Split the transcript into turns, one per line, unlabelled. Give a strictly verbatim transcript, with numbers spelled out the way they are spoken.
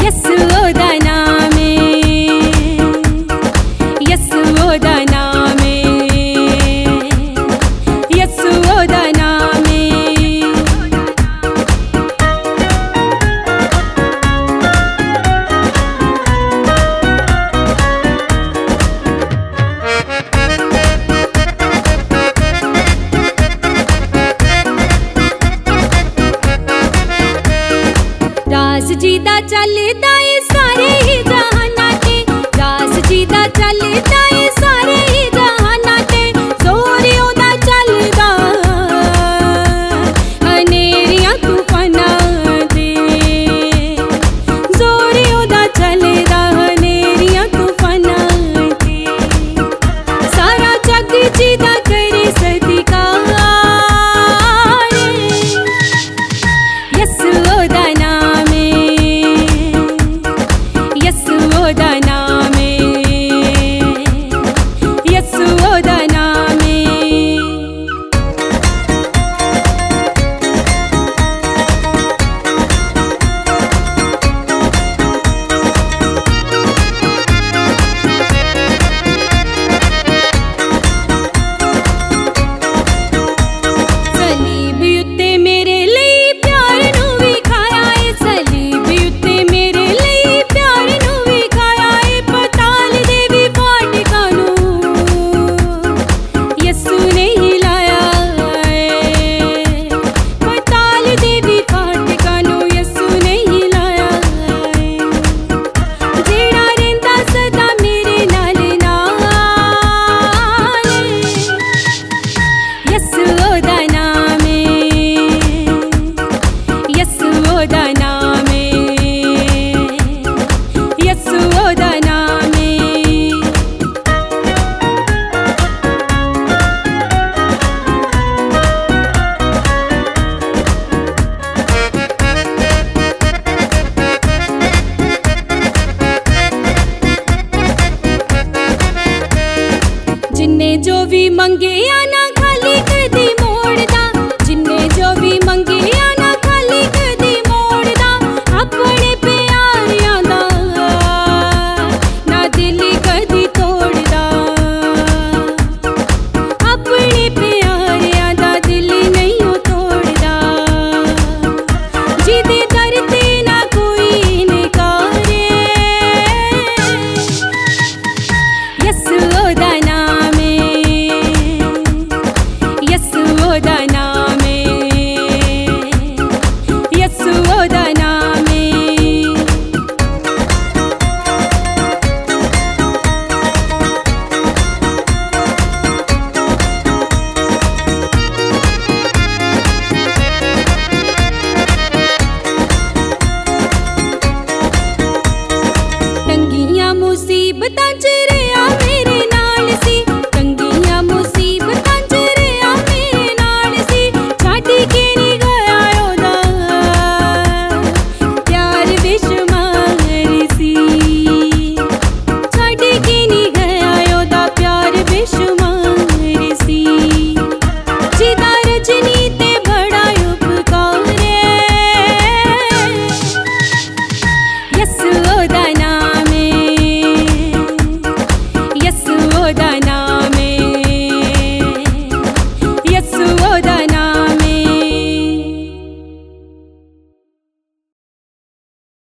यशोदा नामे, यशोदा नामे, यशोदा नामे। रास जी दा चलदा ए सारे ही जहाना ते, रास जी दा चलदा ए सारे ही जहाना ते, जोर ओदा चलदा हनेरियां तूफानां दे, जोर ओदा चलदा हनेरियां तूफानां दे, सारा जग जी दा करे सत्कार, यशोदा नामे, यशोदा नामे, यशोदा नामे। सलीब उत्ते मेरे ਲਈ प्यार नू विखाया ए, सलीब उत्ते मेरे ਲਈ प्यार नू विखाया ए, पताल दे भी फाटकां नू यसू ने हिलाया ए, पताल दे भी फाटकां नू यसू ने हिलाया ए, जेड़ा रहिंदा सदा मेरे नाल नाल, यशोदा नामे, यशोदा नामे, यशोदा नामे। जिन्ने जो भी मंगे